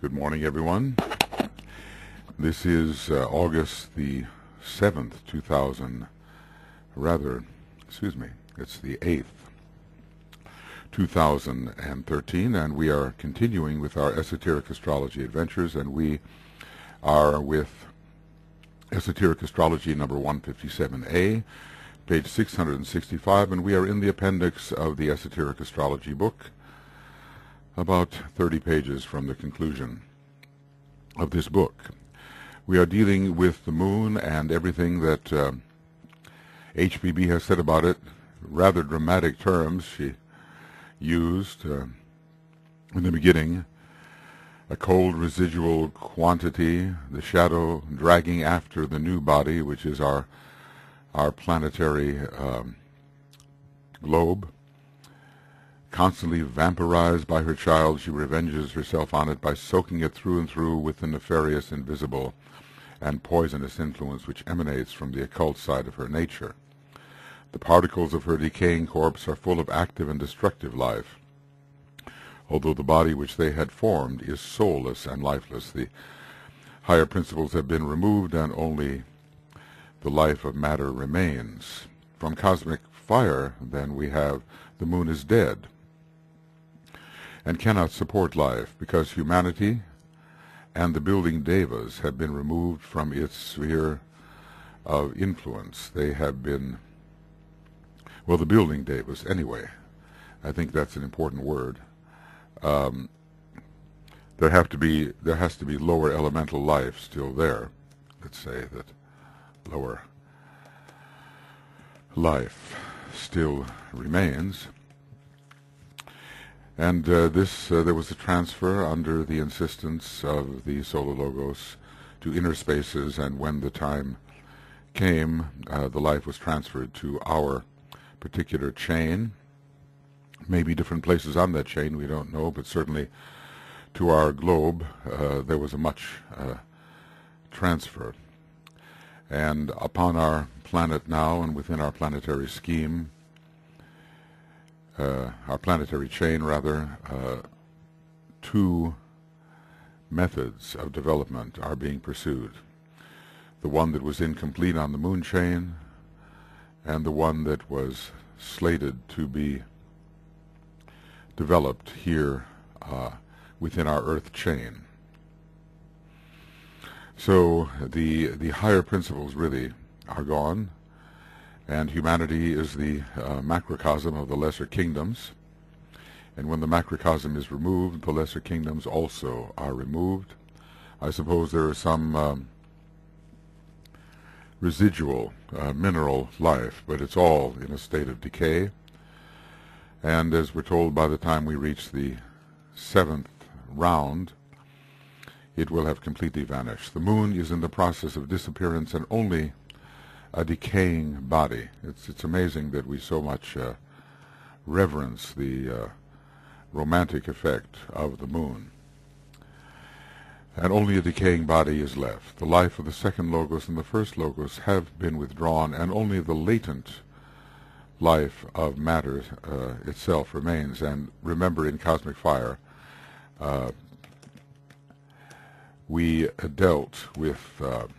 Good morning, everyone. This is August the 7th, it's the 8th, 2013, and we are continuing with our esoteric astrology adventures, and we are with esoteric astrology number 157A, page 665, and we are in the appendix of the esoteric astrology book, about 30 pages from the conclusion of this book. We are dealing with the moon and everything that HPB has said about it. Rather dramatic terms she used in the beginning. A cold residual quantity, the shadow dragging after the new body, which is our planetary globe. Constantly vampirized by her child, she revenges herself on it by soaking it through and through with the nefarious, invisible, and poisonous influence which emanates from the occult side of her nature. The particles of her decaying corpse are full of active and destructive life, although the body which they had formed is soulless and lifeless. The higher principles have been removed, and only the life of matter remains. From cosmic fire, then, we have the moon is dead and cannot support life, because humanity and the building devas have been removed from its sphere of influence. They have been, well, the building devas, anyway. I think that's an important word. There has to be lower elemental life still there. Let's say that lower life still remains. And there was a transfer under the insistence of the Solar Logos to inner spaces, and when the time came, the life was transferred to our particular chain. Maybe different places on that chain, we don't know, but certainly to our globe there was a much transfer. And upon our planet now, and within our planetary scheme, our planetary chain, rather, two methods of development are being pursued. The one that was incomplete on the moon chain, and the one that was slated to be developed here within our Earth chain. So the higher principles really are gone, and humanity is the macrocosm of the lesser kingdoms. And when the macrocosm is removed, the lesser kingdoms also are removed. I suppose there is some residual mineral life, but it's all in a state of decay. And as we're told, by the time we reach the 7th round, it will have completely vanished. The moon is in the process of disappearance, and only a decaying body. It's amazing that we so much reverence the romantic effect of the moon. And only a decaying body is left. The life of the second Logos and the first Logos have been withdrawn, and only the latent life of matter itself remains. And remember, in cosmic fire, we dealt with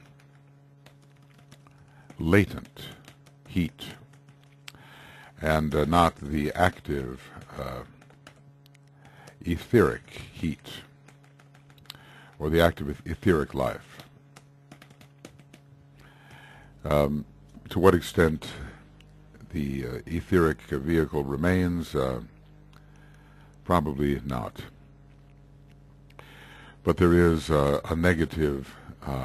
latent heat, and not the active etheric heat, or the active etheric life. To what extent the etheric vehicle remains, probably not. But there is a negative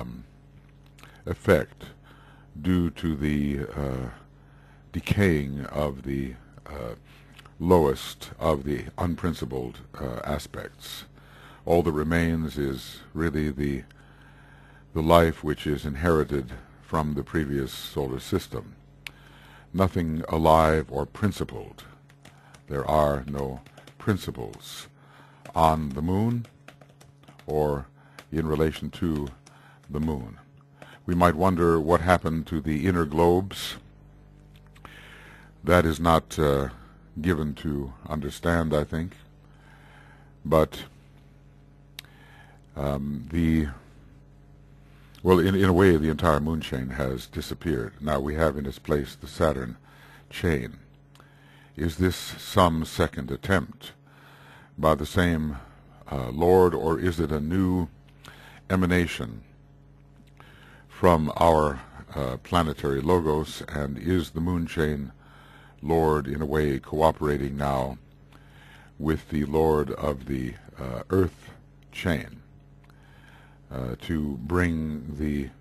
effect due to the decaying of the lowest of the unprincipled aspects. All that remains is really the life which is inherited from the previous solar system. Nothing alive or principled. There are no principles on the moon or in relation to the moon. We might wonder what happened to the inner globes. That is not given to understand, I think. But In a way, the entire moon chain has disappeared. Now we have in its place the Saturn chain. Is this some second attempt by the same Lord, or is it a new emanation from our planetary logos, and is the moon chain Lord in a way cooperating now with the Lord of the Earth chain to bring the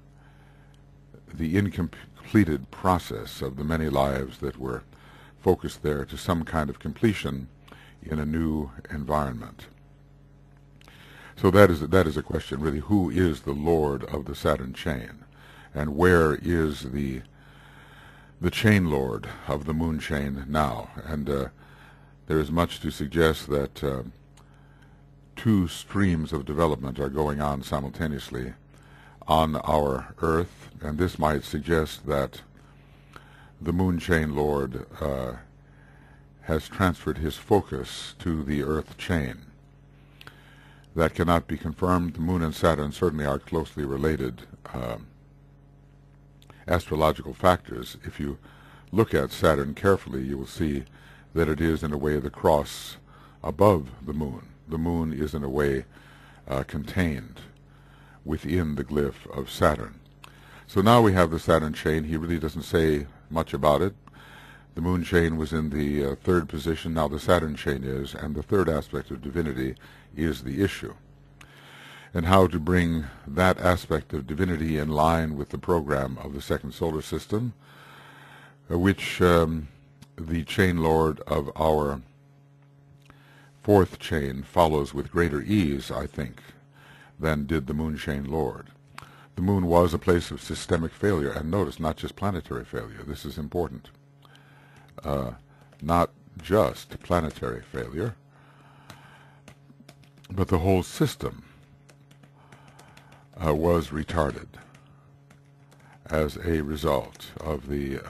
incompleted process of the many lives that were focused there to some kind of completion in a new environment? So that is a question, really. Who is the Lord of the Saturn chain, and where is the chain Lord of the moon chain now? And there is much to suggest that two streams of development are going on simultaneously on our Earth, and this might suggest that the moon chain Lord has transferred his focus to the Earth chain. That cannot be confirmed. The moon and Saturn certainly are closely related astrological factors. If you look at Saturn carefully, you will see that it is in a way the cross above the moon. The moon is in a way contained within the glyph of Saturn. So now we have the Saturn chain. He really doesn't say much about it. The moon chain was in the third position. Now the Saturn chain is, and the third aspect of divinity is the issue. And how to bring that aspect of divinity in line with the program of the second solar system, which the chain Lord of our fourth chain follows with greater ease, I think, than did the moon chain Lord. The moon was a place of systemic failure, and notice, not just planetary failure. This is important. Not just planetary failure, but the whole system was retarded as a result of the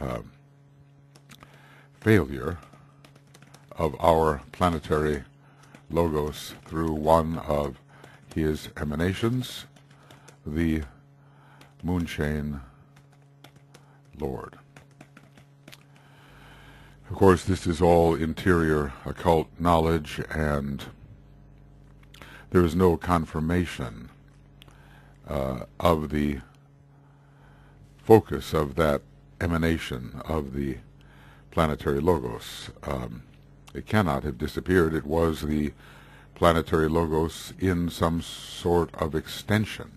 failure of our planetary logos through one of his emanations, the moon chain Lord. Of course, this is all interior occult knowledge, and there is no confirmation of the focus of that emanation of the planetary logos. It cannot have disappeared. It was the planetary logos in some sort of extension.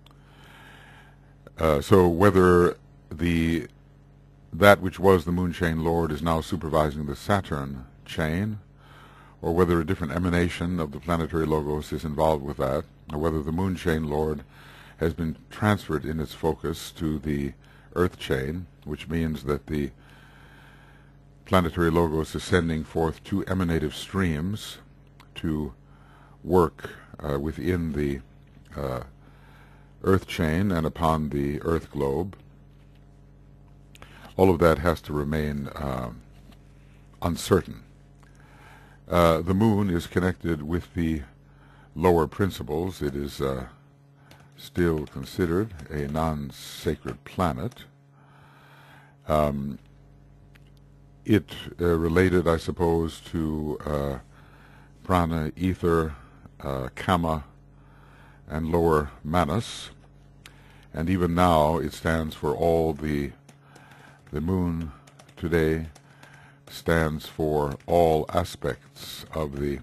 So whether that which was the moon chain Lord is now supervising the Saturn chain, or whether a different emanation of the planetary logos is involved with that, or whether the moon chain Lord has been transferred in its focus to the Earth chain, which means that the planetary logos is sending forth two emanative streams to work within the Earth chain and upon the Earth globe. All of that has to remain uncertain. The moon is connected with the lower principles. It is still considered a non-sacred planet. It related, I suppose, to prana, ether, kama, and lower manas. And even now it stands for all the moon today stands for all aspects of the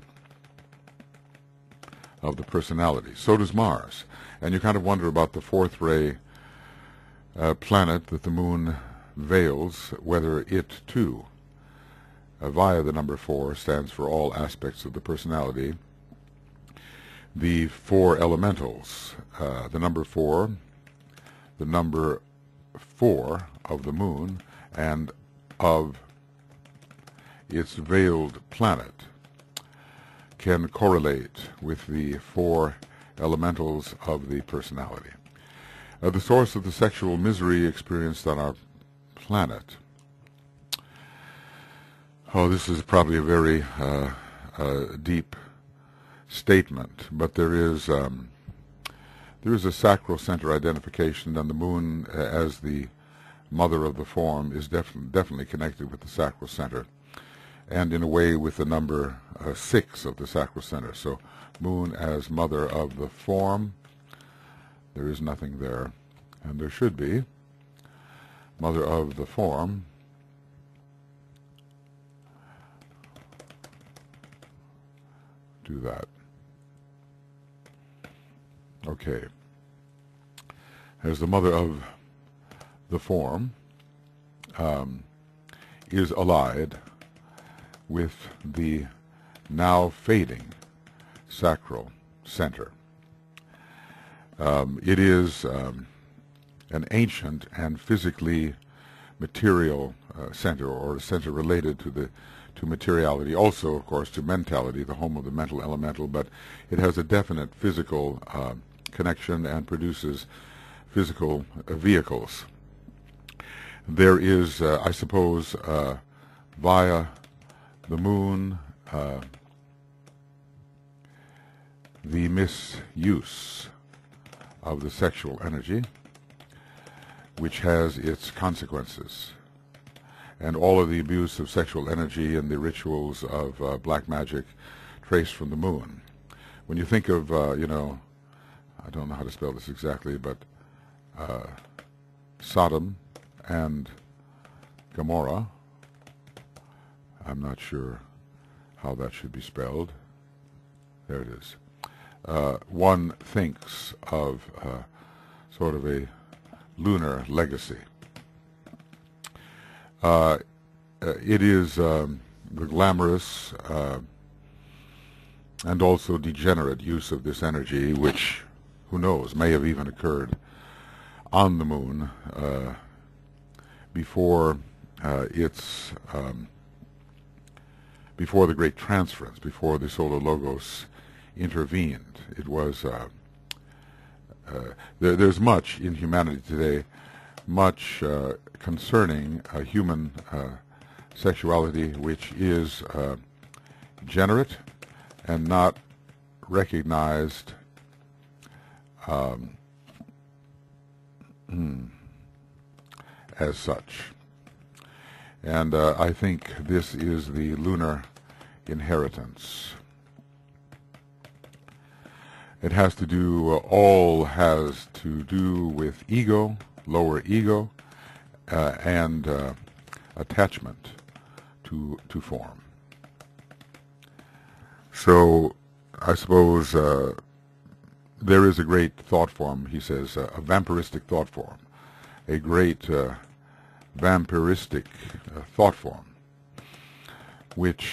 personality. So does Mars. And you kind of wonder about the fourth ray planet that the moon veils, whether it too, via the number 4, stands for all aspects of the personality. The four elementals, the number 4 of the moon, and of its veiled planet, can correlate with the 4 elementals of the personality. The source of the sexual misery experienced on our planet. Oh, this is probably a very deep statement, but there is There is a sacral center identification, and the moon, as the mother of the form, is definitely connected with the sacral center, and in a way with the number 6 of the sacral center. So moon as mother of the form, there is nothing there, and there should be. Mother of the form, do that. Okay. As the mother of the form is allied with the now fading sacral center. It is an ancient and physically material center, or a center related to materiality, also, of course, to mentality, the home of the mental elemental, but it has a definite physical connection and produces physical vehicles. There is, I suppose, via the moon, the misuse of the sexual energy, which has its consequences, and all of the abuse of sexual energy and the rituals of black magic traced from the moon. When you think of, I don't know how to spell this exactly, but Sodom and Gomorrah, I'm not sure how that should be spelled. There it is. One thinks of sort of a lunar legacy. It is the glamorous and also degenerate use of this energy, which, who knows, may have even occurred on the moon before before the great transference, before the solar logos intervened. It was there's much in humanity today, much concerning human sexuality, which is degenerate and not recognized as such. And I think this is the lunar inheritance. It has to do, all has to do with ego, lower ego, and attachment to form. So I suppose there is a great thought form, he says, a vampiristic thought form, a great vampiristic thought form, which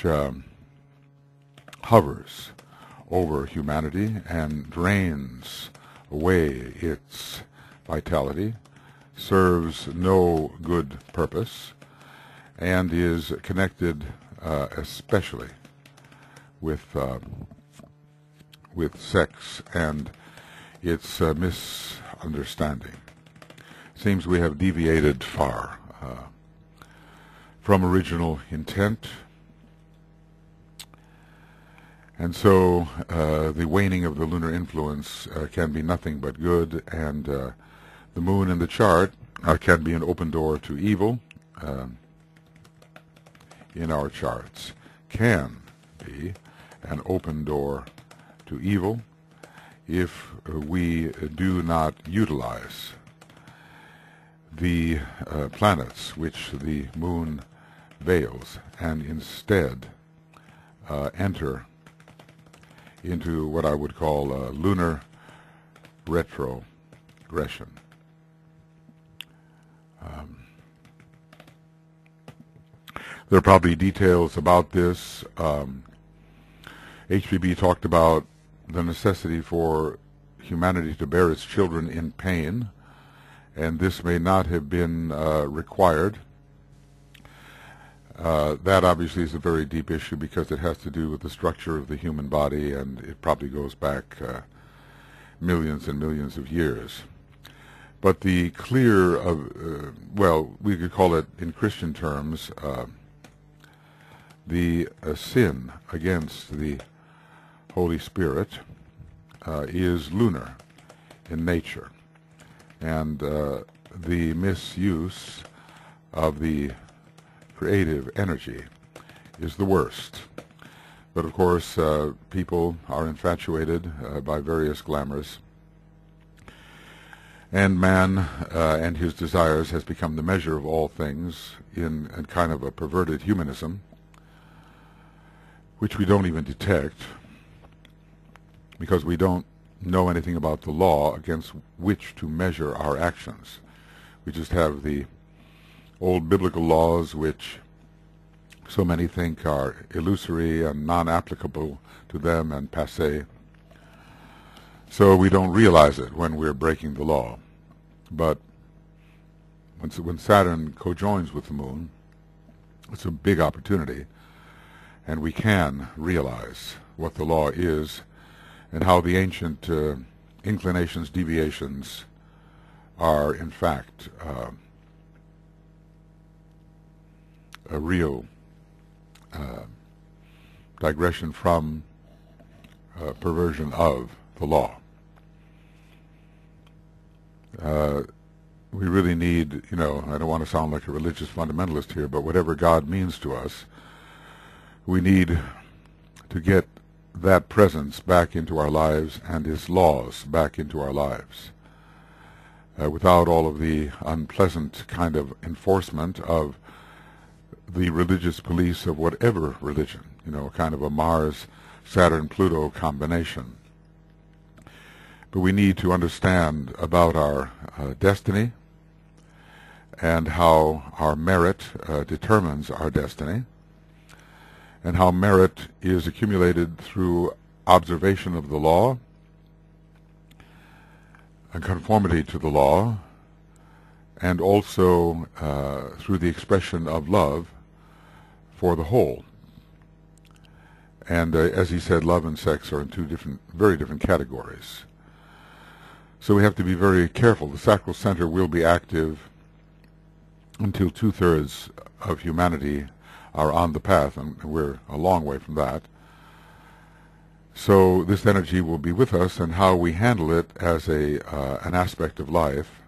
hovers over humanity and drains away its vitality, serves no good purpose, and is connected especially with sex and its misunderstanding. Seems we have deviated far from original intent, and so the waning of the lunar influence can be nothing but good, and the moon in the chart can be an open door to evil in our charts, can be an open door to evil if we do not utilize the planets which the moon veils, and instead enter into what I would call lunar retrogression. There are probably details about this. HPB talked about the necessity for humanity to bear its children in pain, and this may not have been required. That obviously is a very deep issue because it has to do with the structure of the human body, and it probably goes back millions and millions of years. But the clear, well, we could call it in Christian terms, the sin against the Holy Spirit is lunar in nature. And the misuse of the creative energy is the worst. But of course, people are infatuated by various glamours, and man and his desires has become the measure of all things in kind of a perverted humanism, which we don't even detect because we don't know anything about the law against which to measure our actions. We just have the old biblical laws which so many think are illusory and non-applicable to them and passé. So we don't realize it when we're breaking the law. But when Saturn co-joins with the Moon, it's a big opportunity, and we can realize what the law is and how the ancient inclinations, deviations are in fact a real digression from perversion of the law. We really need, I don't want to sound like a religious fundamentalist here, but whatever God means to us, we need to get that presence back into our lives and His laws back into our lives, without all of the unpleasant kind of enforcement of the religious police of whatever religion, kind of a Mars-Saturn-Pluto combination. But we need to understand about our destiny and how our merit determines our destiny, and how merit is accumulated through observation of the law and conformity to the law, and also through the expression of love for the whole. And as he said, love and sex are in two very different categories. So we have to be very careful. The sacral center will be active until 2/3 of humanity are on the path, and we're a long way from that. So this energy will be with us, and how we handle it as an aspect of life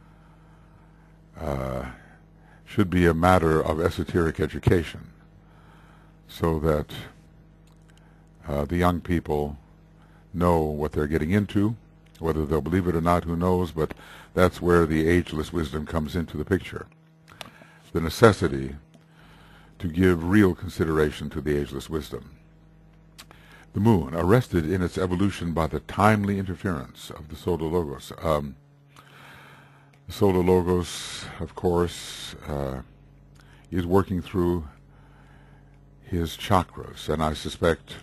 should be a matter of esoteric education, so that the young people know what they're getting into. Whether they'll believe it or not, who knows, but that's where the ageless wisdom comes into the picture. The necessity to give real consideration to the ageless wisdom. The Moon, arrested in its evolution by the timely interference of the Solar Logos. The Solar Logos, of course, is working through his chakras, and I suspect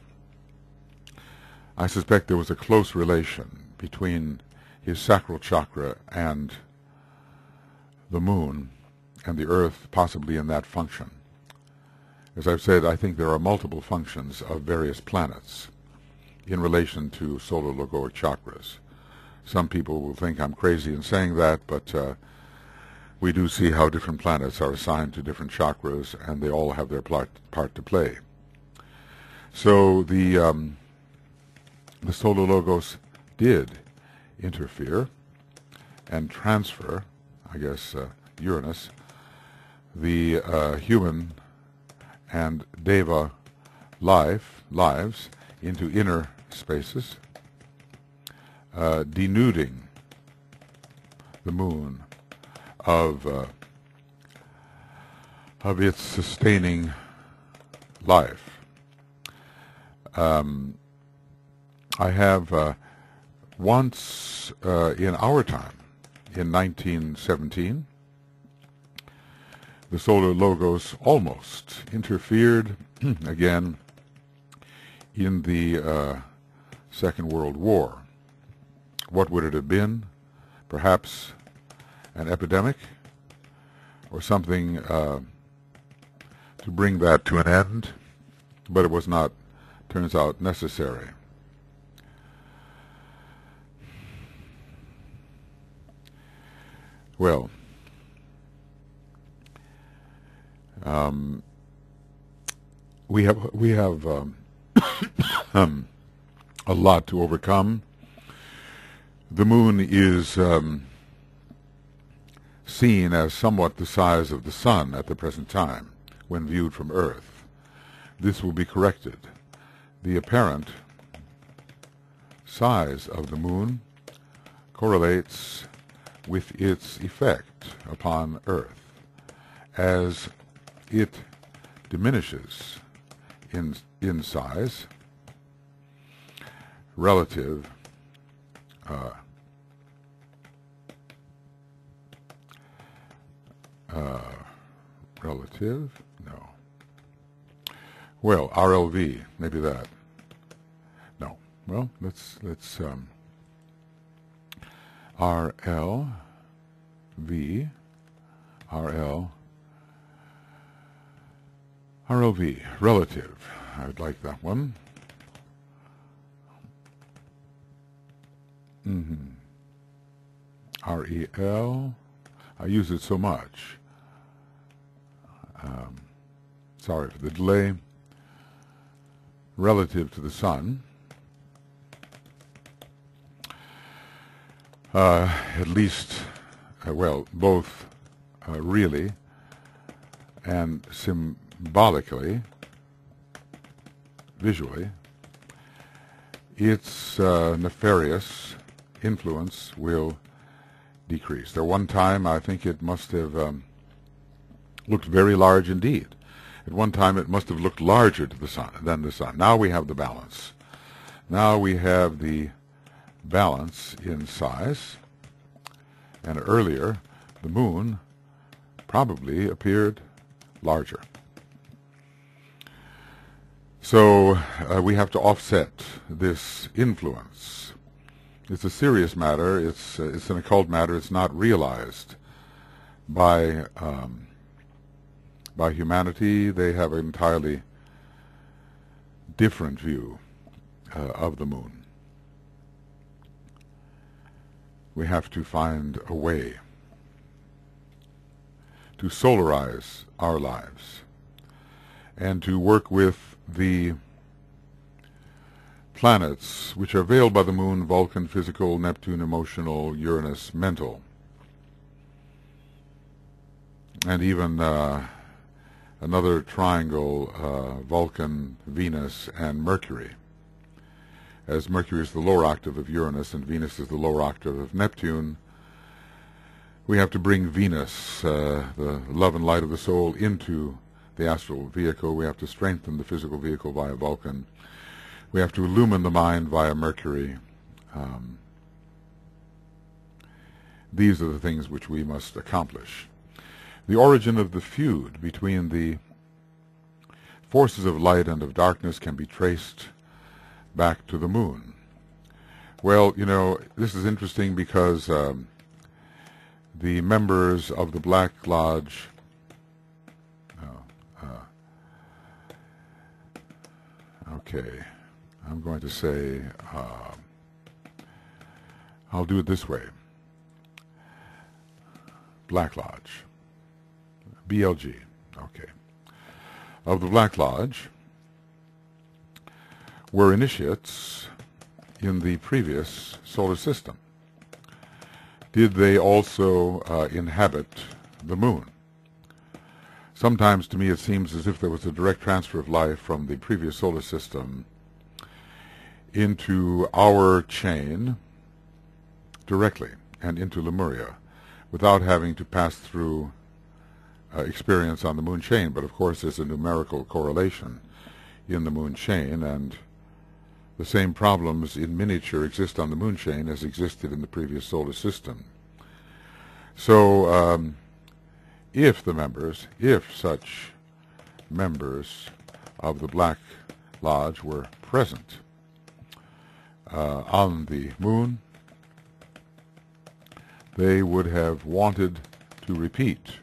there was a close relation between his sacral chakra and the Moon and the Earth, possibly in that function. As I've said, I think there are multiple functions of various planets in relation to solar logoic chakras. Some people will think I'm crazy in saying that, but we do see how different planets are assigned to different chakras, and they all have their part to play. So the solar logos did interfere and transfer, I guess, Uranus, the human and Deva lives into inner spaces, denuding the Moon of its sustaining life. I have once in our time, in 1917, the solar logos almost interfered again in the Second World War. What would it have been? Perhaps an epidemic or something to bring that to an end, but it was not, turns out, necessary. Well, we have a lot to overcome. the moon is seen as somewhat the size of the sun at the present time when viewed from Earth. This will be corrected. The apparent size of the moon correlates with its effect upon Earth. As it diminishes in size relative no. Well, RLV, maybe that. No. Well, let's RLV, relative. I would like that one. REL. I use it so much. Sorry for the delay. Relative to the sun. At least, well, both really and symbolically, visually, its nefarious influence will decrease. At one time, I think it must have looked very large indeed. At one time, it must have looked larger to the sun than the sun. Now we have the balance. Now we have the balance in size, and earlier the moon probably appeared larger. So we have to offset this influence. It's a serious matter. It's an occult matter. It's not realized by humanity. They have an entirely different view of the moon. We have to find a way to solarize our lives and to work with the planets which are veiled by the moon: Vulcan, physical; Neptune, emotional; Uranus, mental; and even another triangle, Vulcan, Venus, and Mercury. As Mercury is the lower octave of Uranus and Venus is the lower octave of Neptune, we have to bring Venus, the love and light of the soul, into the astral vehicle. We have to strengthen the physical vehicle via Vulcan. We have to illumine the mind via Mercury. These are the things which we must accomplish. The origin of the feud between the forces of light and of darkness can be traced back to the moon. Well, you know, this is interesting because the members of the Black Lodge okay, I'm going to say I'll do it this way. Black Lodge, BLG, okay. Of the Black Lodge were initiates in the previous solar system. Did they also inhabit the moon? Sometimes to me it seems as if there was a direct transfer of life from the previous solar system into our chain directly and into Lemuria without having to pass through experience on the moon chain. But of course there's a numerical correlation in the moon chain, and the same problems in miniature exist on the moon chain as existed in the previous solar system. So if such members of the Black Lodge were present on the moon, they would have wanted to repeat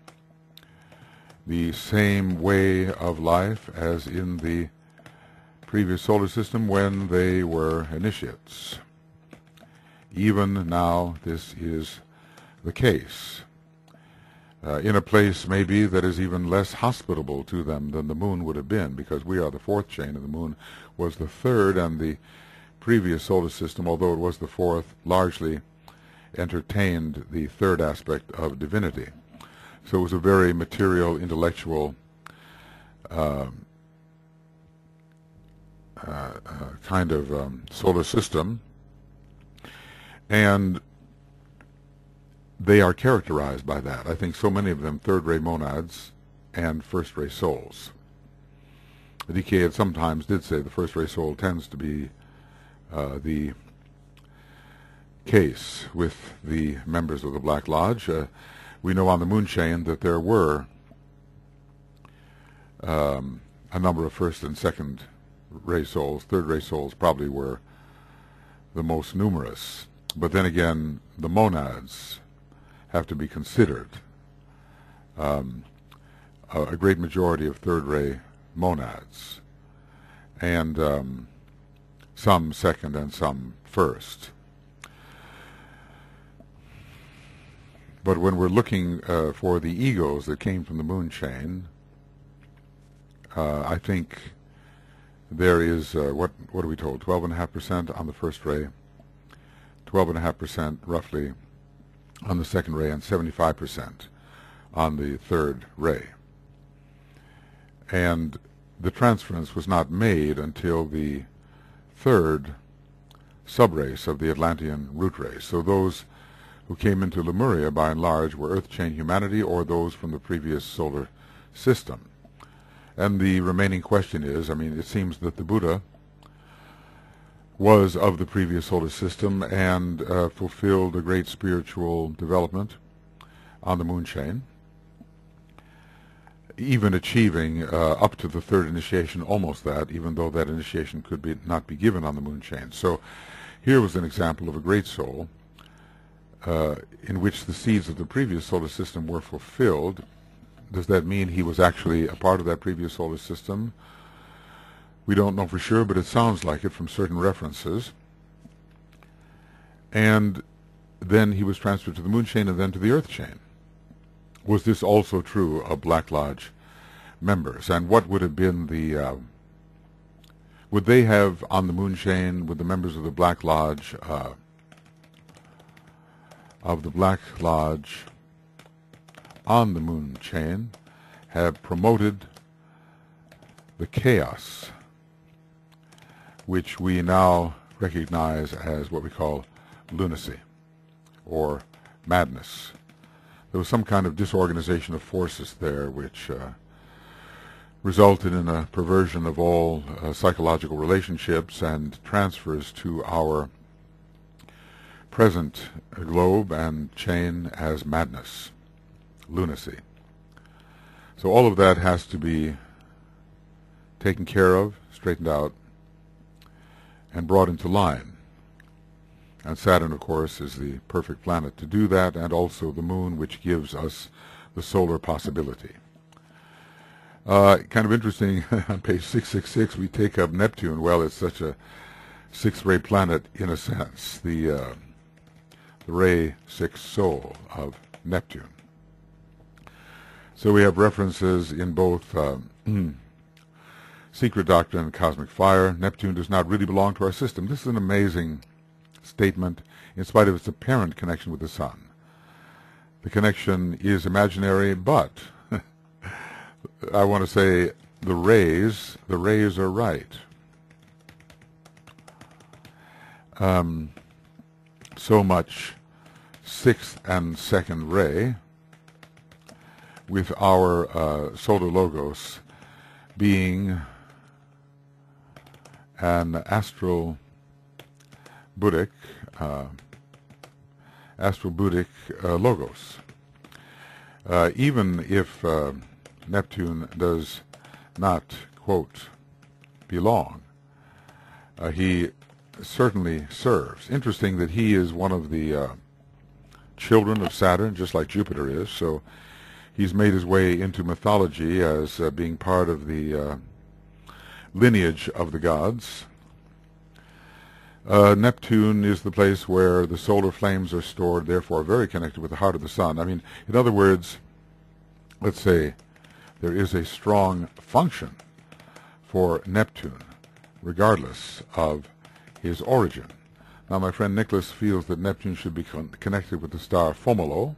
the same way of life as in the previous solar system when they were initiates. Even now this is the case. In a place maybe that is even less hospitable to them than the moon would have been, because we are the fourth chain and the moon was the third, and the previous solar system, although it was the fourth, largely entertained the third aspect of divinity. So it was a very material, intellectual kind of solar system, and they are characterized by that. I think so many of them third-ray monads and first-ray souls. The DK sometimes did say the first-ray soul tends to be the case with the members of the Black Lodge. We know on the moon chain that there were a number of first and second ray souls. Third ray souls probably were the most numerous. But then again, the monads have to be considered. A great majority of third ray monads, and some second and some first. But when we're looking for the egos that came from the moon chain, I think there is, what are we told, 12.5% on the first ray, 12.5% roughly on the second ray, and 75% on the third ray. And the transference was not made until the third subrace of the Atlantean root race. So those who came into Lemuria, by and large, were Earth-chain humanity or those from the previous solar system. And the remaining question is, I mean, it seems that the Buddha was of the previous solar system and fulfilled a great spiritual development on the moon chain, even achieving up to the third initiation, almost that, even though that initiation could not be given on the moon chain. So here was an example of a great soul in which the seeds of the previous solar system were fulfilled. Does that mean he was actually a part of that previous solar system? We don't know for sure, but it sounds like it from certain references. And then he was transferred to the moon chain and then to the earth chain. Was this also true of Black Lodge members? And what would have been the... would they have, on the moon chain, would the members of the Black Lodge... on the moon chain have promoted the chaos which we now recognize as what we call lunacy or madness? There was some kind of disorganization of forces there which resulted in a perversion of all psychological relationships and transfers to our present globe and chain as madness, lunacy. So all of that has to be taken care of, straightened out, and brought into line. And Saturn, of course, is the perfect planet to do that, and also the moon, which gives us the solar possibility. Kind of interesting, on page 666, we take up Neptune. Well, it's such a sixth-ray planet in a sense, the ray 6 soul of Neptune. So we have references in both Secret Doctrine and Cosmic Fire. Neptune does not really belong to our system. This is an amazing statement in spite of its apparent connection with the Sun. The connection is imaginary, but I want to say the rays are right. So much sixth and second ray, with our solar logos being an astral Buddhic logos. Even if Neptune does not, quote, belong, he certainly serves. Interesting that he is one of the children of Saturn, just like Jupiter is, so he's made his way into mythology as being part of the lineage of the gods. Neptune is the place where the solar flames are stored, therefore very connected with the heart of the Sun. I mean, in other words, let's say there is a strong function for Neptune, regardless of his origin. Now, my friend Nicholas feels that Neptune should be connected with the star Fomolo,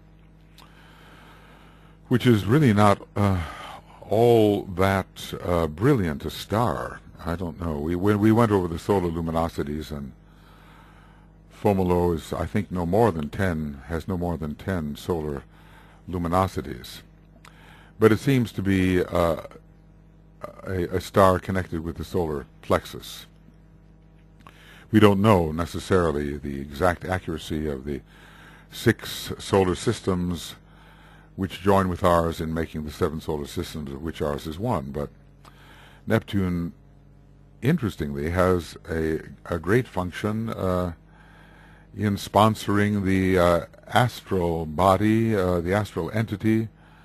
which is really not all that brilliant a star. I don't know. We went over the solar luminosities, and Fomolo is, I think, has no more than 10 solar luminosities. But it seems to be a star connected with the solar plexus. We don't know necessarily the exact accuracy of the 6 solar systems which join with ours in making the 7 solar systems, of which ours is one. But Neptune, interestingly, has a great function in sponsoring the astral body, the astral entity,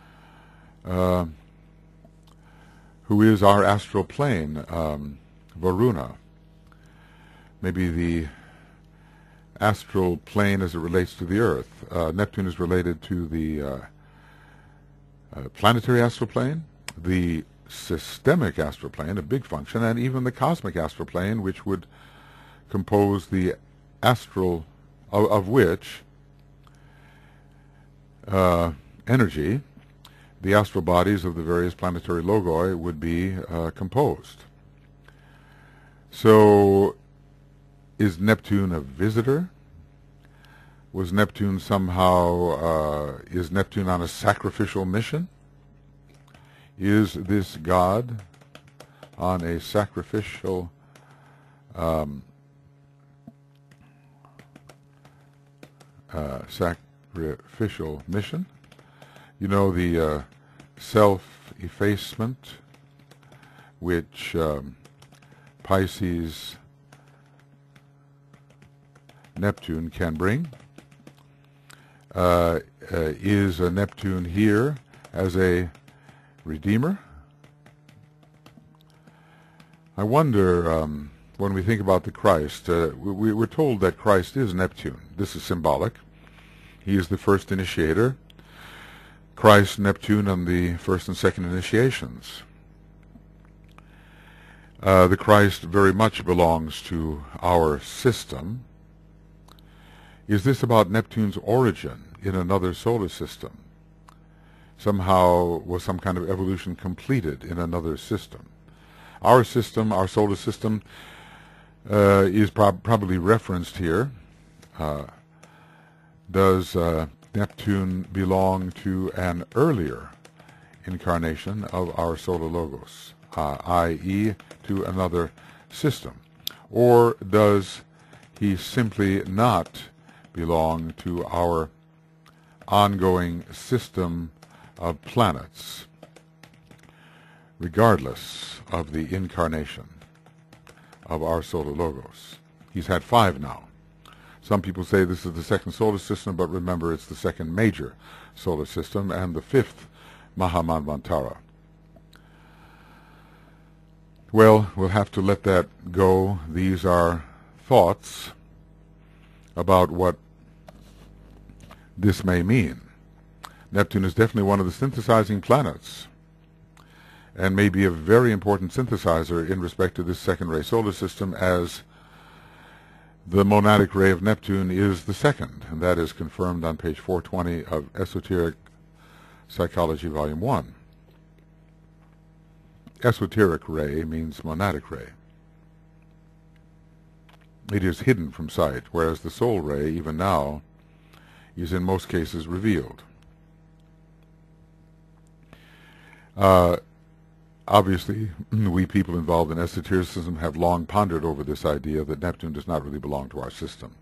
who is our astral plane, Varuna. Maybe the astral plane as it relates to the Earth. Neptune is related to the planetary astral plane, the systemic astral plane, a big function, and even the cosmic astral plane, which would compose the astral, of which energy, the astral bodies of the various planetary logoi would be composed. So, is Neptune a visitor? Was Neptune somehow, is Neptune on a sacrificial mission? Is this god on a sacrificial mission? You know, the self-effacement which Pisces Neptune can bring. Is Neptune here as a redeemer? I wonder, when we think about the Christ, we're told that Christ is Neptune. This is symbolic. He is the first initiator. Christ, Neptune, and the first and second initiations. The Christ very much belongs to our system. Is this about Neptune's origin in another solar system? Somehow was some kind of evolution completed in another system. Our system, our solar system, is probably referenced here. Does Neptune belong to an earlier incarnation of our solar logos, i.e. to another system? Or does he simply not belong to our ongoing system of planets, regardless of the incarnation of our solar logos? He's had 5 now. Some people say this is the second solar system, but remember it's the second major solar system and the 5th Mahamanvantara. Well, we'll have to let that go. These are thoughts about what this may mean. Neptune is definitely one of the synthesizing planets, and may be a very important synthesizer in respect to this second ray solar system, as the monadic ray of Neptune is the second, and that is confirmed on page 420 of Esoteric Psychology, Volume 1. Esoteric ray means monadic ray. It is hidden from sight, whereas the soul ray, even now, is in most cases revealed. Obviously, we people involved in esotericism have long pondered over this idea that Neptune does not really belong to our system.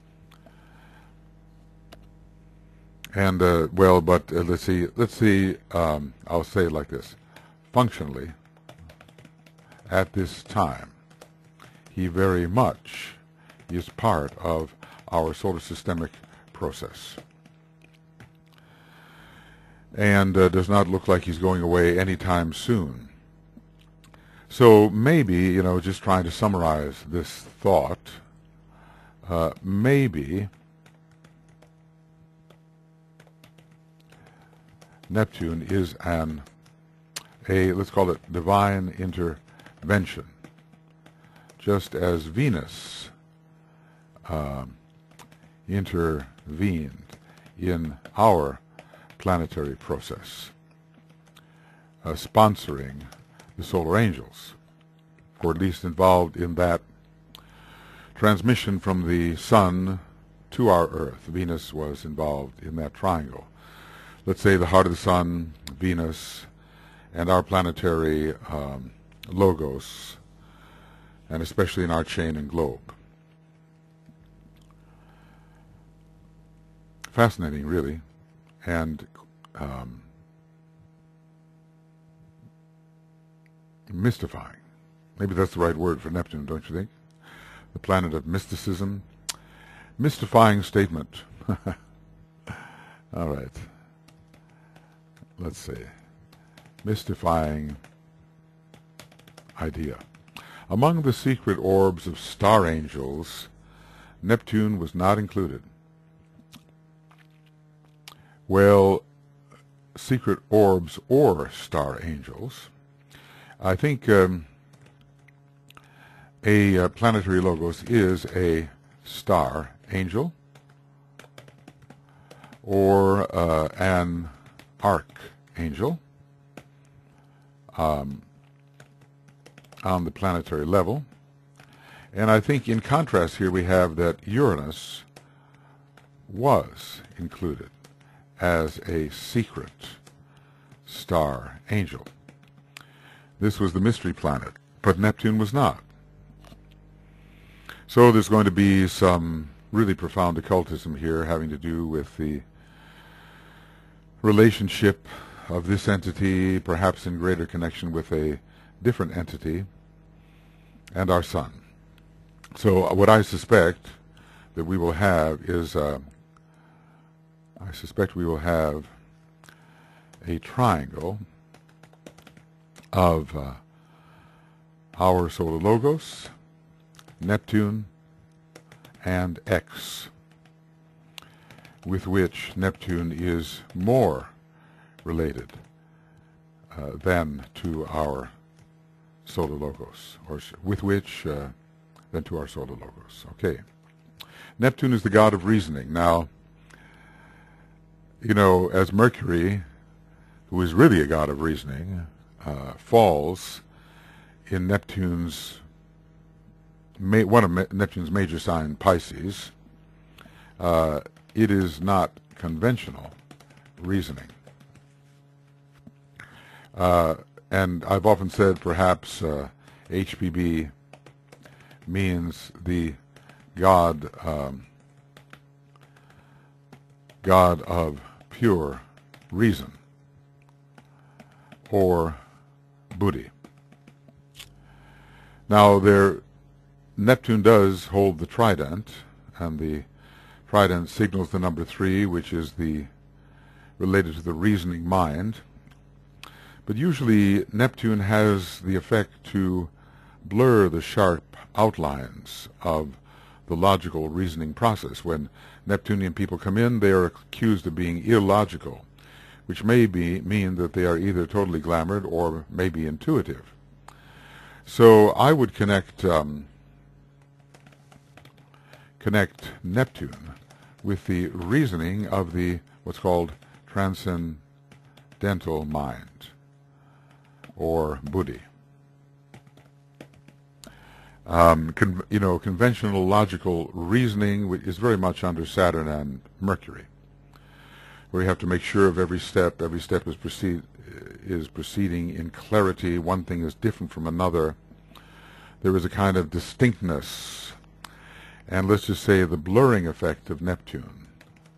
And, well, but let's see, I'll say it like this. Functionally, at this time, he very much is part of our solar systemic process, and does not look like he's going away anytime soon. So maybe, just trying to summarize this thought, maybe Neptune is let's call it divine intervention, just as Venus intervened in our planetary process, sponsoring the solar angels, or at least involved in that transmission from the sun to our Earth. Venus was involved in that triangle. Let's say the heart of the sun, Venus, and our planetary logos, and especially in our chain and globe. Fascinating, really, and mystifying. Maybe that's the right word for Neptune, don't you think? The planet of mysticism. Mystifying statement. All right. Let's see. Mystifying idea. Among the secret orbs of star angels, Neptune was not included. Well, secret orbs or star angels, I think a planetary logos is a star angel or an archangel on the planetary level. And I think in contrast here we have that Uranus was included as a secret star angel. This was the mystery planet, but Neptune was not. So there's going to be some really profound occultism here having to do with the relationship of this entity, perhaps in greater connection with a different entity, and our sun. So what I suspect that we will have is, I suspect we will have a triangle of our solar logos, Neptune, and X, with which Neptune is more related than to our solar logos, or with which than to our solar logos. Okay. Neptune is the god of reasoning. Now, you know, as Mercury, who is really a god of reasoning, falls in Neptune's one of Neptune's major sign, Pisces, it is not conventional reasoning. And I've often said perhaps HPB means the God of pure reason, or Buddhi. Now Neptune does hold the trident, and the trident signals the number 3, which is related to the reasoning mind. But usually Neptune has the effect to blur the sharp outlines of the logical reasoning process. When Neptunian people come in, they are accused of being illogical, which may mean that they are either totally glamoured or maybe intuitive. So I would connect Neptune with the reasoning of the what's called transcendental mind, or Buddhi. Conventional logical reasoning is very much under Saturn and Mercury, where you have to make sure of every step. Every step is proceeding in clarity. One thing is different from another. There is a kind of distinctness, and let's just say the blurring effect of Neptune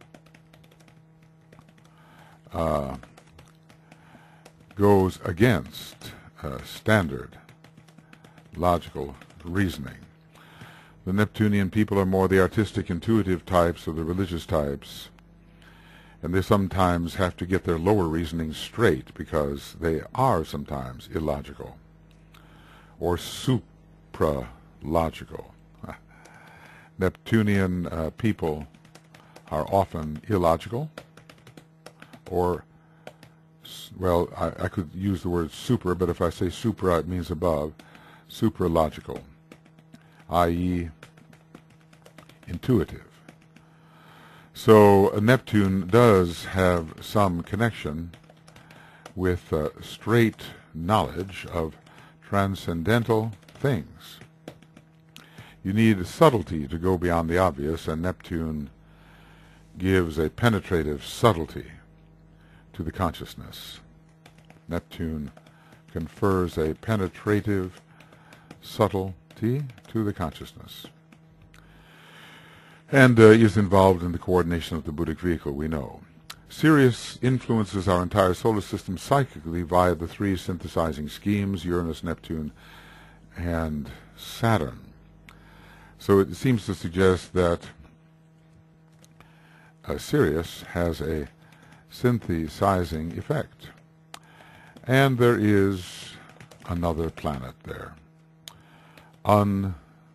goes against standard logical reasoning. The Neptunian people are more the artistic, intuitive types or the religious types, and they sometimes have to get their lower reasoning straight because they are sometimes illogical or supra-logical. Neptunian people are often illogical, or, well, I could use the word super, but if I say supra, it means above, supralogical, i.e. intuitive. So Neptune does have some connection with straight knowledge of transcendental things. You need subtlety to go beyond the obvious, and Neptune gives a penetrative subtlety to the consciousness. Neptune confers a penetrative subtlety to the consciousness, and is involved in the coordination of the Buddhic vehicle, we know. Sirius influences our entire solar system psychically via the three synthesizing schemes, Uranus, Neptune, and Saturn. So it seems to suggest that Sirius has a synthesizing effect. And there is another planet there, unnamed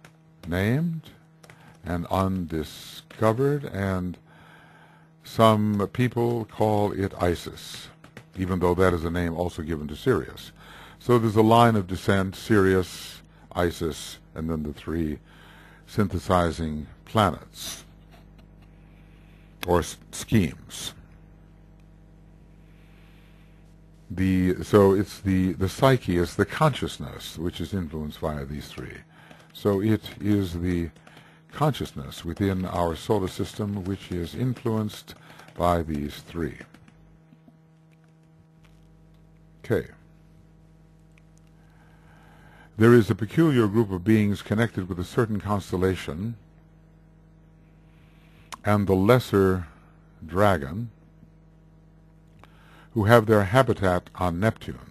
and undiscovered, and some people call it Isis, even though that is a name also given to Sirius. So there's a line of descent: Sirius, Isis, and then the three synthesizing planets, or schemes. So it's the psyche is the consciousness which is influenced via these three. So it is the consciousness within our solar system which is influenced by these three. Okay. There is a peculiar group of beings connected with a certain constellation, and the lesser dragon, who have their habitat on Neptune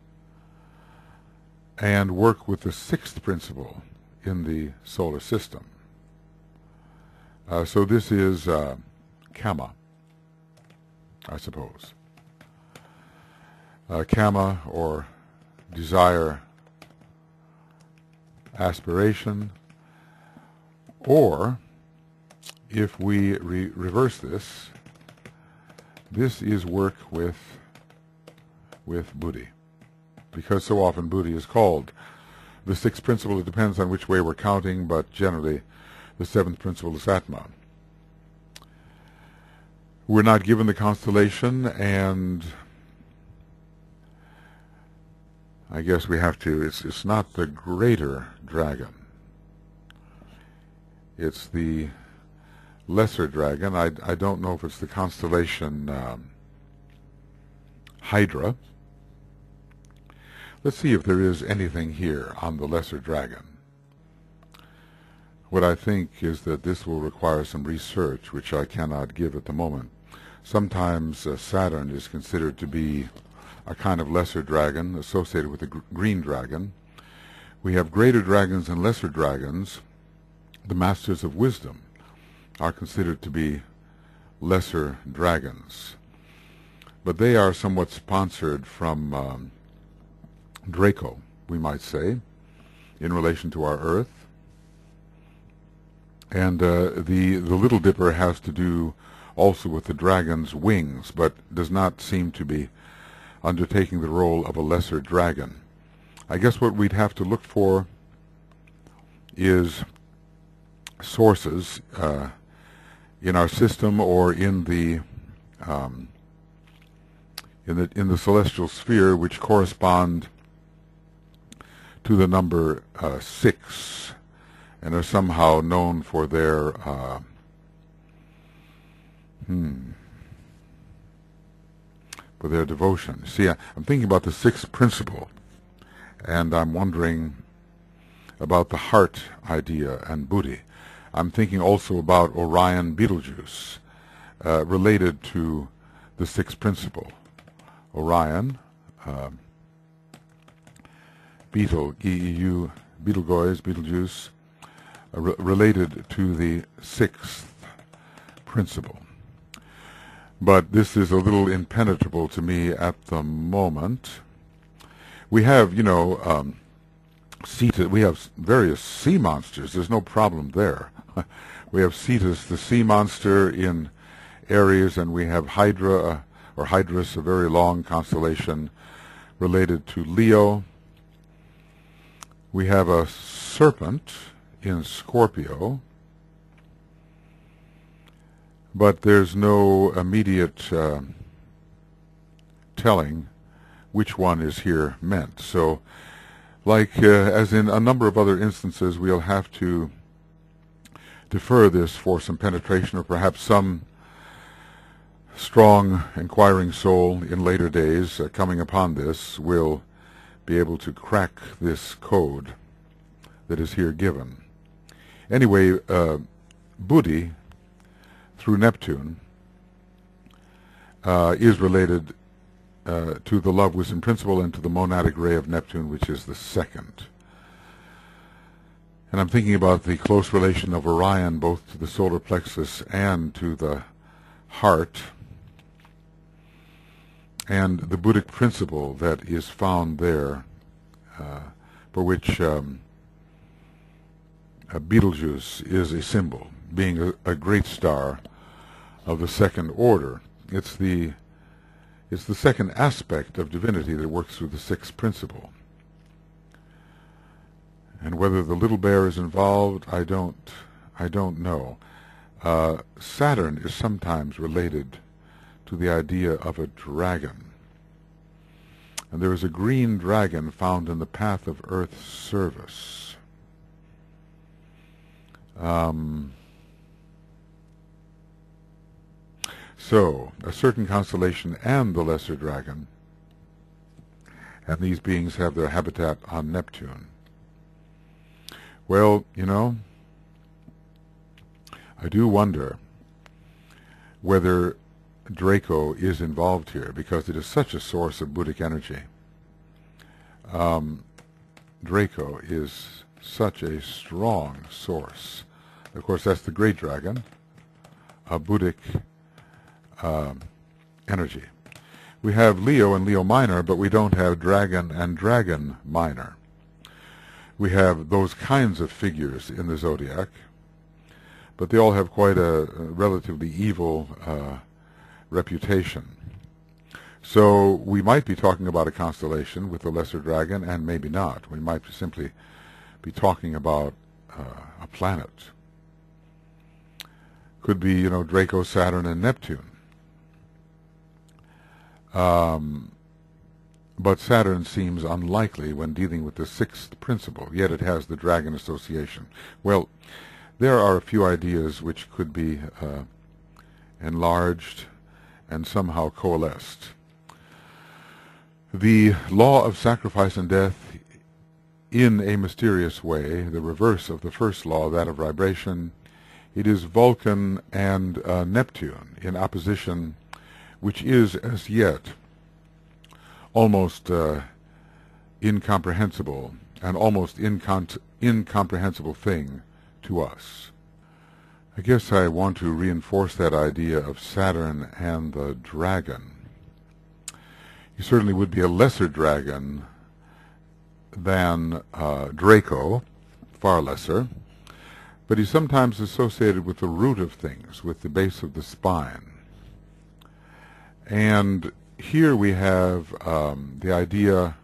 and work with the sixth principle in the solar system. So this is Kama, I suppose. Kama, or desire, aspiration, or if we reverse this, this is work with Buddhi, because so often Buddhi is called the sixth principle. It depends on which way we're counting, but generally the seventh principle is Atma. We're not given the constellation, and I guess we have to, it's not the greater dragon. It's the lesser dragon. I don't know if it's the constellation Hydra. Let's see if there is anything here on the lesser dragon. What I think is that this will require some research, which I cannot give at the moment. Sometimes Saturn is considered to be a kind of lesser dragon associated with the green dragon. We have greater dragons and lesser dragons. The masters of wisdom are considered to be lesser dragons, but they are somewhat sponsored from Draco, we might say, in relation to our Earth. And the Little Dipper has to do also with the dragon's wings, but does not seem to be undertaking the role of a lesser dragon. I guess what we'd have to look for is sources in our system or in the celestial sphere which correspond to the number 6, and are somehow known for their devotion. See, I'm thinking about the sixth principle, and I'm wondering about the heart idea and Buddhi. I'm thinking also about Orion Betelgeuse, related to the sixth principle. Orion, Beetle, E-E-U, Betelgeuse, related to the sixth principle. But this is a little impenetrable to me at the moment. We have, we have various sea monsters. There's no problem there. We have Cetus, the sea monster, in Aries, and we have Hydra, or Hydrus, a very long constellation related to Leo. We have a serpent in Scorpio, but there's no immediate telling which one is here meant. So, like as in a number of other instances, we'll have to defer this for some penetration, or perhaps some strong inquiring soul in later days coming upon this will be able to crack this code that is here given. Anyway, Buddhi, through Neptune, is related to the love wisdom principle and to the monadic ray of Neptune, which is the second. And I'm thinking about the close relation of Orion both to the solar plexus and to the heart, and the Buddhic principle that is found there, for which Betelgeuse is a symbol, being a great star of the second order. It's the second aspect of divinity that works through the sixth principle. And whether the little bear is involved, I don't know. Saturn is sometimes related to the idea of a dragon. And there is a green dragon found in the path of Earth's service. So, a certain constellation and the lesser dragon, and these beings have their habitat on Neptune. Well, you know, I do wonder whether Draco is involved here, because it is such a source of Buddhic energy. Draco is such a strong source. Of course, that's the great dragon, a Buddhic energy. We have Leo and Leo minor, but we don't have dragon and dragon minor. We have those kinds of figures in the zodiac, but they all have quite a relatively evil reputation. So we might be talking about a constellation with the lesser dragon, and maybe not. We might simply be talking about a planet. Could be, you know, Draco, Saturn, and Neptune. But Saturn seems unlikely when dealing with the sixth principle, yet it has the dragon association. Well, there are a few ideas which could be enlarged and somehow coalesced. The law of sacrifice and death, in a mysterious way, the reverse of the first law, that of vibration, it is Vulcan and Neptune in opposition, which is as yet almost incomprehensible, an almost incomprehensible thing to us. I guess I want to reinforce that idea of Saturn and the dragon. He certainly would be a lesser dragon than Draco, far lesser, but he's sometimes associated with the root of things, with the base of the spine. And here we have the idea.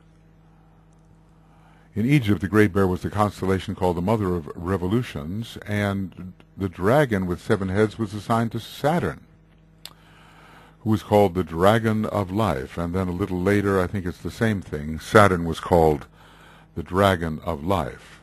In Egypt, the Great Bear was the constellation called the Mother of Revolutions, and the dragon with 7 heads was assigned to Saturn, who was called the Dragon of Life. And then a little later, I think it's the same thing, Saturn was called the Dragon of Life.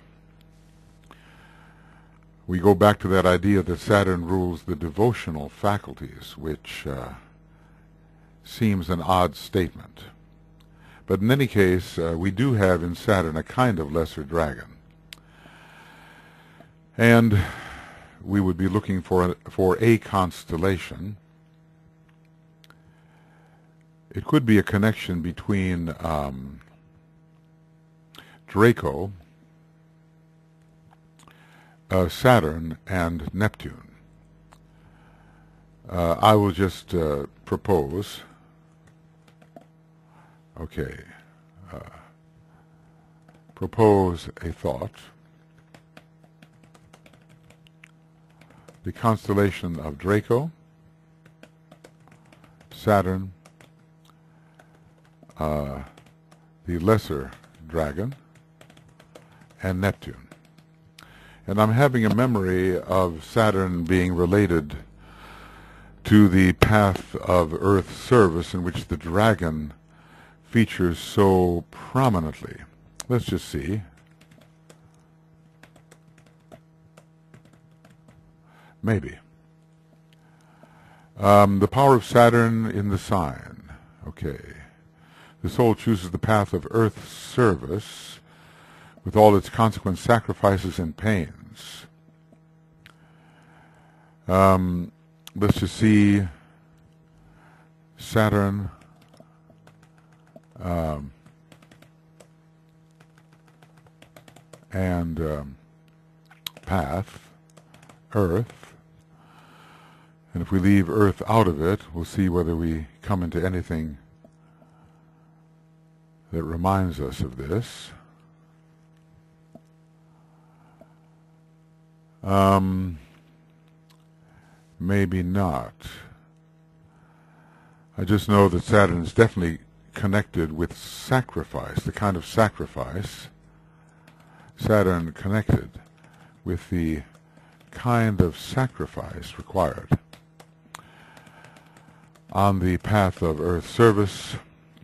We go back to that idea that Saturn rules the devotional faculties, which seems an odd statement. But in any case, we do have in Saturn a kind of lesser dragon. And we would be looking for a constellation. It could be a connection between Draco, Saturn, and Neptune. I will just propose. Okay. Propose a thought. The constellation of Draco, Saturn, the lesser dragon, and Neptune. And I'm having a memory of Saturn being related to the path of Earth service in which the dragon features so prominently. Let's just see. Maybe. The power of Saturn in the sign. Okay. The soul chooses the path of Earth service with all its consequent sacrifices and pains. Let's just see Saturn and path, Earth. And if we leave Earth out of it, we'll see whether we come into anything that reminds us of this. Maybe not. I just know that Saturn is definitely connected with sacrifice, the kind of sacrifice. Saturn connected with the kind of sacrifice required on the path of Earth service,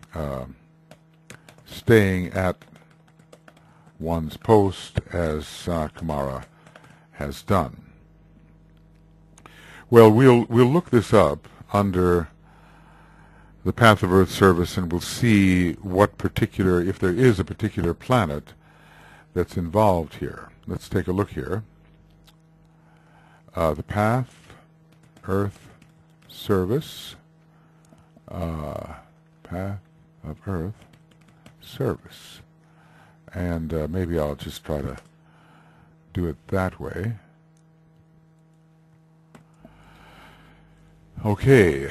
staying at one's post as Kumara has done. Well, we'll look this up under the path of Earth service, and we'll see what particular, if there is a particular planet that's involved here. Let's take a look here. The path, Earth service, path of Earth service, and maybe I'll just try to do it that way. Okay,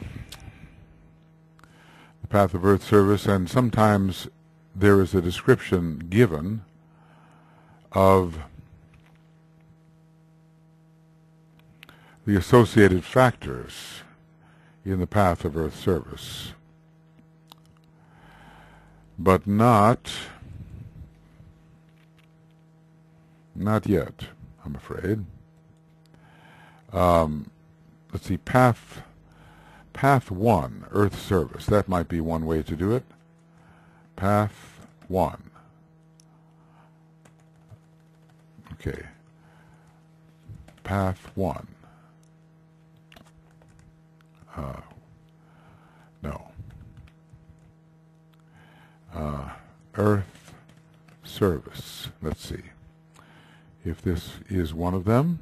the path of Earth service, and sometimes there is a description given of the associated factors in the path of Earth service, but not yet, I'm afraid. Let's see, path 1, Earth service. That might be one way to do it. Path 1. Okay. Path 1. No. Earth service. Let's see if this is one of them.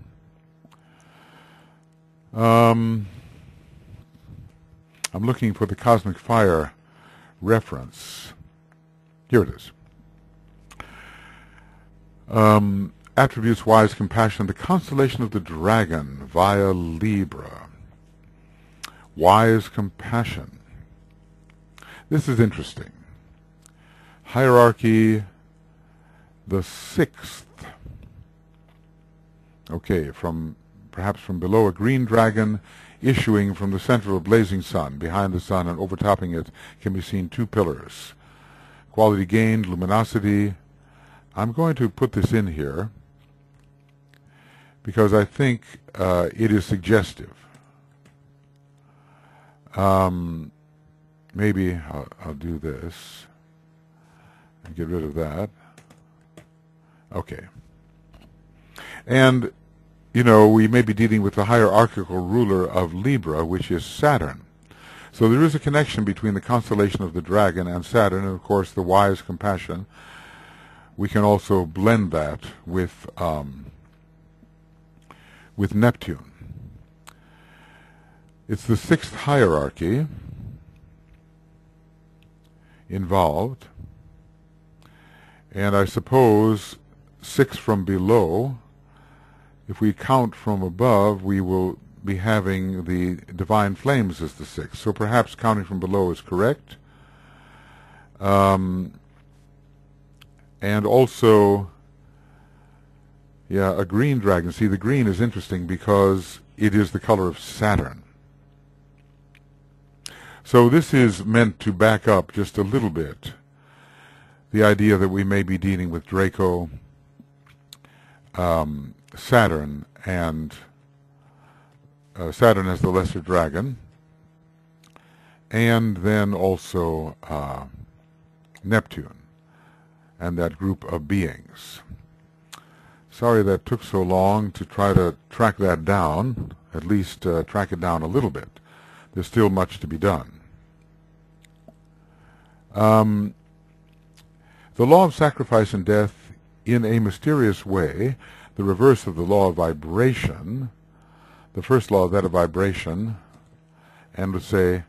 I'm looking for the Cosmic Fire reference. Here it is. Attributes, wise, compassion, the constellation of the dragon via Libra. Wise compassion. This is interesting. Hierarchy, the 6th. Okay, perhaps from below, a green dragon issuing from the center of a blazing sun. Behind the sun and overtopping it can be seen 2 pillars. Quality gained, luminosity. I'm going to put this in here because I think it is suggestive. Maybe I'll do this and get rid of that. Okay. And, you know, we may be dealing with the hierarchical ruler of Libra, which is Saturn. So there is a connection between the constellation of the dragon and Saturn, and of course the wise compassion. We can also blend that with Neptune. It's the 6th hierarchy involved, and I suppose 6 from below. If we count from above, we will be having the divine flames as the 6th. So perhaps counting from below is correct. And also, yeah, a green dragon. See, the green is interesting because it is the color of Saturn. So this is meant to back up just a little bit the idea that we may be dealing with Draco, Saturn, and Saturn as the lesser dragon, and then also Neptune and that group of beings. Sorry that took so long to try to track that down, at least track it down a little bit. There's still much to be done. The law of sacrifice and death, in a mysterious way, the reverse of the law of vibration, the first law, that of vibration, and let's say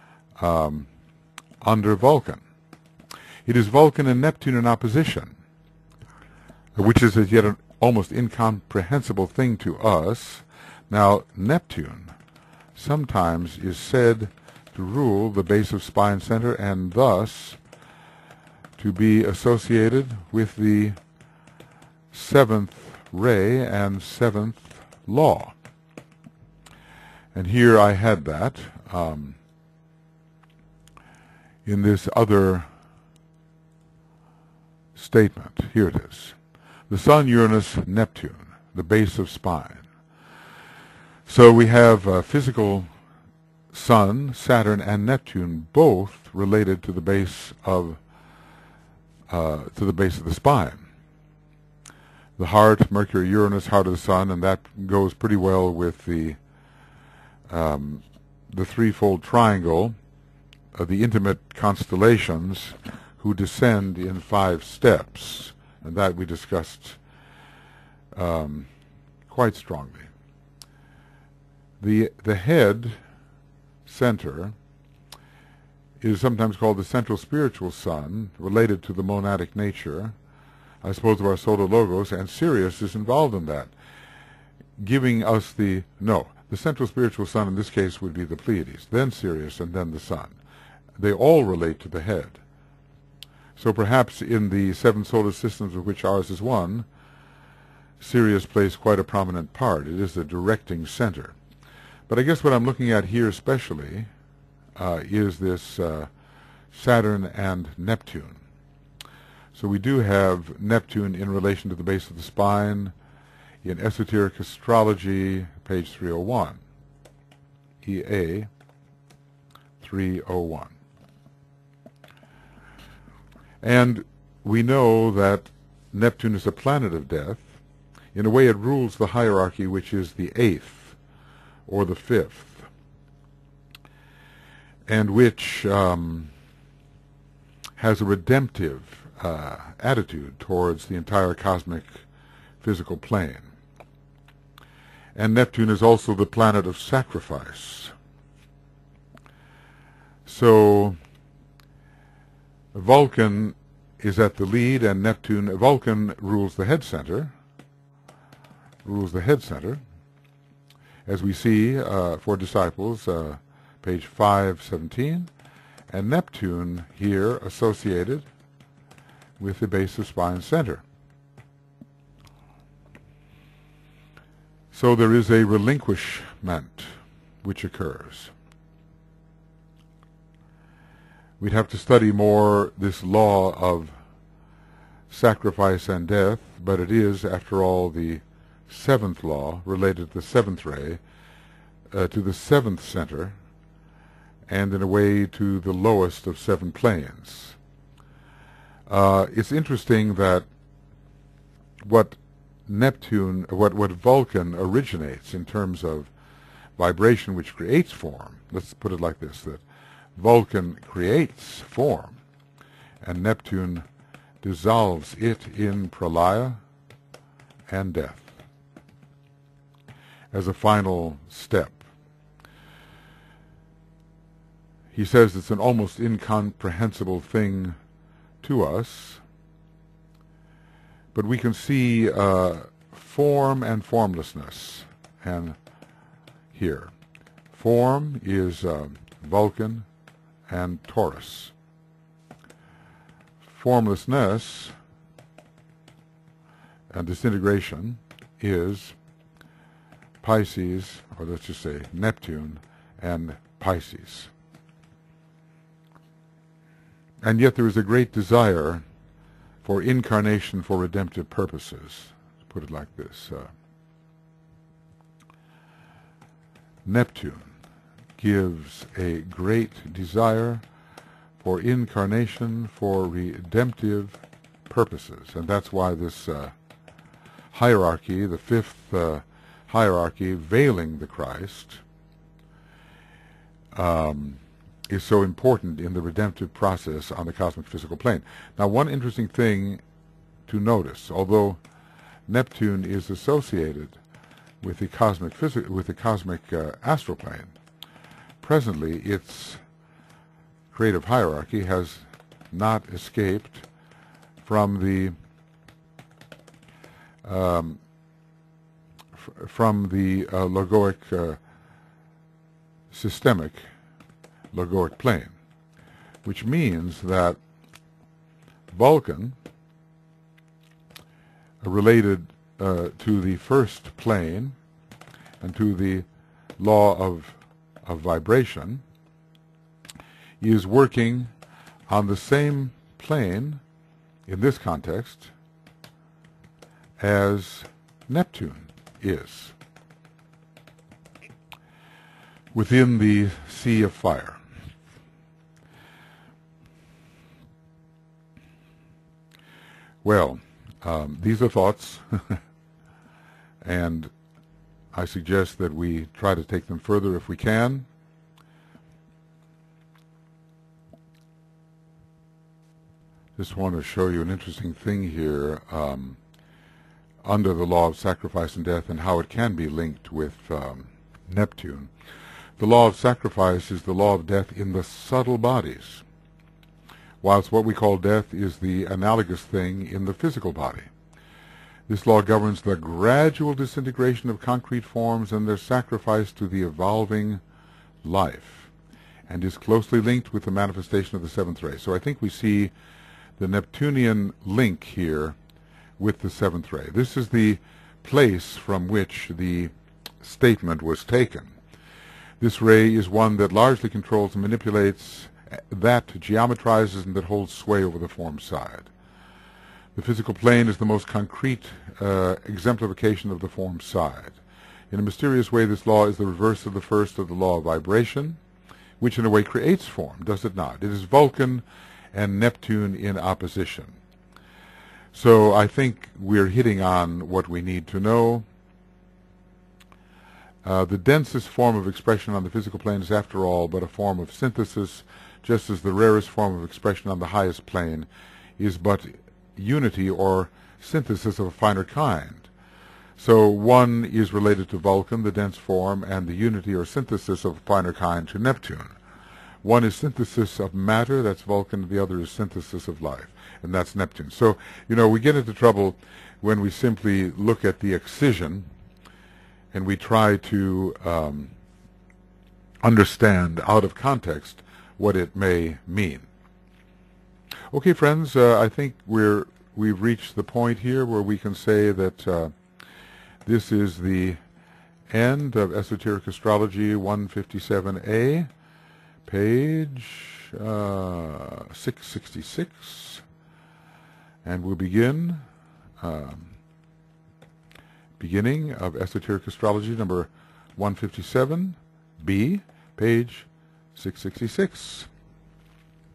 under Vulcan. It is Vulcan and Neptune in opposition, which is as yet an almost incomprehensible thing to us. Now, Neptune sometimes is said to rule the base of spine center and thus to be associated with the seventh ray and seventh law. And here I had that in this other statement. Here it is. The Sun, Uranus, Neptune, the base of spine. So we have physical Sun, Saturn, and Neptune, both related to the base of the spine. The heart, Mercury, Uranus, heart of the Sun, and that goes pretty well with the threefold triangle of the intimate constellations who descend in 5 steps, and that we discussed quite strongly. The head center is sometimes called the central spiritual sun, related to the monadic nature, I suppose, of our solar logos, and Sirius is involved in that, giving us the central spiritual sun in this case would be the Pleiades, then Sirius, and then the sun. They all relate to the head. So perhaps in the 7 solar systems of which ours is one, Sirius plays quite a prominent part. It is the directing center. But I guess what I'm looking at here especially is this Saturn and Neptune. So we do have Neptune in relation to the base of the spine in Esoteric Astrology, page 301, EA 301. And we know that Neptune is a planet of death. In a way, it rules the hierarchy, which is the 8th or the 5th, and which has a redemptive attitude towards the entire cosmic physical plane. And Neptune is also the planet of sacrifice. So Vulcan is at the lead, and Vulcan rules the head center, as we see for disciples, page 517, and Neptune here associated with the base of spine center. So there is a relinquishment which occurs. We'd have to study more this law of sacrifice and death, but it is, after all, the 7th law related to the 7th ray, to the 7th center, and in a way to the lowest of 7 planes. It's interesting that what Vulcan originates in terms of vibration which creates form, let's put it like this, that Vulcan creates form, and Neptune dissolves it in pralaya and death as a final step. He says it's an almost incomprehensible thing to us, but we can see form and formlessness. And here, form is Vulcan and Taurus. Formlessness and disintegration is Pisces, or let's just say Neptune and Pisces. And yet there is a great desire for incarnation for redemptive purposes, to put it like this. Neptune gives a great desire for incarnation, for redemptive purposes. And that's why this hierarchy, the fifth hierarchy, veiling the Christ, is so important in the redemptive process on the cosmic physical plane. Now, one interesting thing to notice, although Neptune is associated with the cosmic astral plane, presently its creative hierarchy has not escaped from the logoic systemic logoic plane, which means that Vulcan, related to the first plane and to the law of vibration, is working on the same plane in this context as Neptune is, within the sea of fire. Well, these are thoughts, and I suggest that we try to take them further if we can. Just want to show you an interesting thing here under the law of sacrifice and death, and how it can be linked with Neptune. The law of sacrifice is the law of death in the subtle bodies, whilst what we call death is the analogous thing in the physical body. This law governs the gradual disintegration of concrete forms and their sacrifice to the evolving life, and is closely linked with the manifestation of the seventh ray. So I think we see the Neptunian link here with the seventh ray. This is the place from which the statement was taken. This ray is one that largely controls and manipulates, that geometrizes, and that holds sway over the form side. The physical plane is the most concrete exemplification of the form side. In a mysterious way, this law is the reverse of the first of the law of vibration, which in a way creates form, does it not? It is Vulcan and Neptune in opposition. So I think we're hitting on what we need to know. The densest form of expression on the physical plane is, after all, but a form of synthesis, just as the rarest form of expression on the highest plane is but unity or synthesis of a finer kind. So one is related to Vulcan, the dense form, and the unity or synthesis of a finer kind to Neptune. One is synthesis of matter, that's Vulcan, the other is synthesis of life, and that's Neptune. So, we get into trouble when we simply look at the excision and we try to understand out of context what it may mean. Okay, friends, I think we've reached the point here where we can say that this is the end of Esoteric Astrology 157A, page 666, and we'll begin beginning of Esoteric Astrology number 157B, page 666.